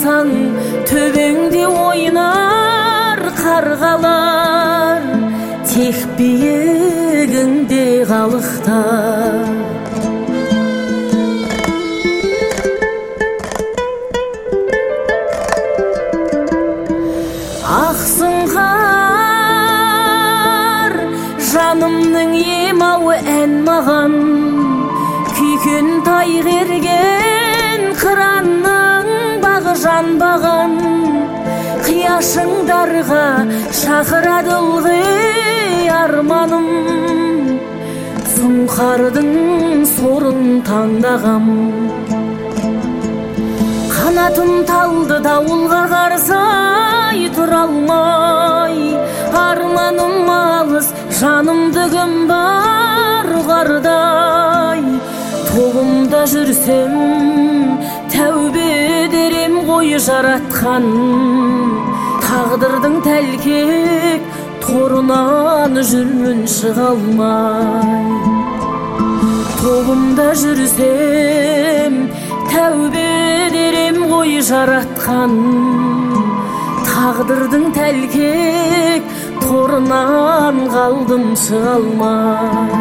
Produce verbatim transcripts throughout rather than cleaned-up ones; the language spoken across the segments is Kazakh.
қарасаң, төбеңде ойнар қарғалар, тек биігіңде қалықтар. Ақсыңғар жанымның емауы ән маған, күйкен тай керген қыранның бағы жанбаған, қияшыңдарға шақырады ылғи арманым, сұңқардың сорын таңдағам. Қанатым талды дауылға қарсы тұра алмай, арманым алыс, жанымды кім бар ұғардай. Тобымда жүрсем, тәубе дерем ғой жаратқан, тағдырдың тәлкек торынан жүрмін шыға алмай. Тобымда жүрсем, тәубе дерем ғой жаратқан, тағдырдың тәлкек торынан қалдым шыға алмай.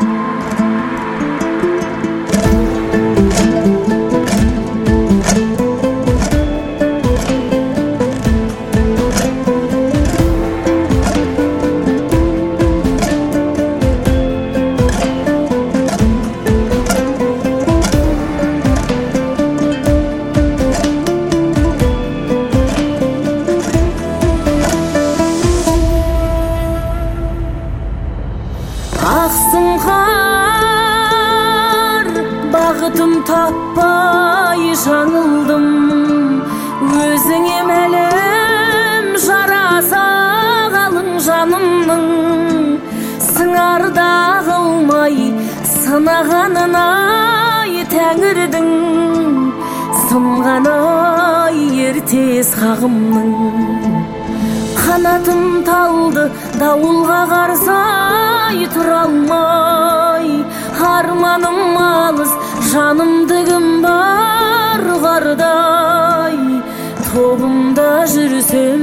Ақсыңғар бағытым таппай жаңылдым, өзіңе мәлім жараса қалың жанымның. Сыңарда қылмай сынағанын-ай тәңірдің, сынған-ай ертес қағымның. Қанатым талды дауылға қарсы тұра алмай, арманым алыс, жанымды кім бар ұғардай. Тобымда жүрсем,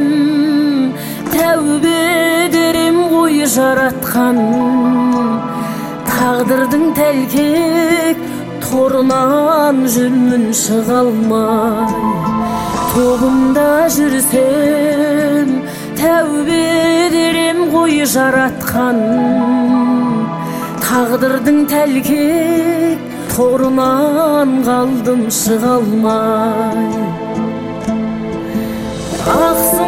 тәубе дерем ғой жаратқан, тағдырдың тәлкек торынан жүрмін шыға алмай. Тобымда жүрсем, тәубе дерем ғой жаратқан, тағдырдың тәлкек торынан қалдым шыға алмай.